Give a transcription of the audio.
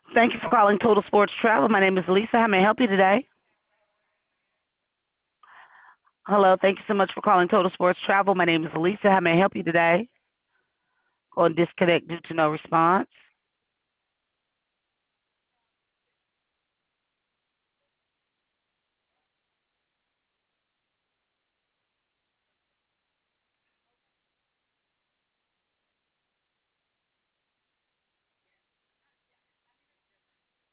Thank you for calling Total Sports Travel. My name is Lisa. How may I help you today? Hello. Thank you so much for calling Total Sports Travel. My name is Lisa. How may I help you today? Going disconnect due to no response.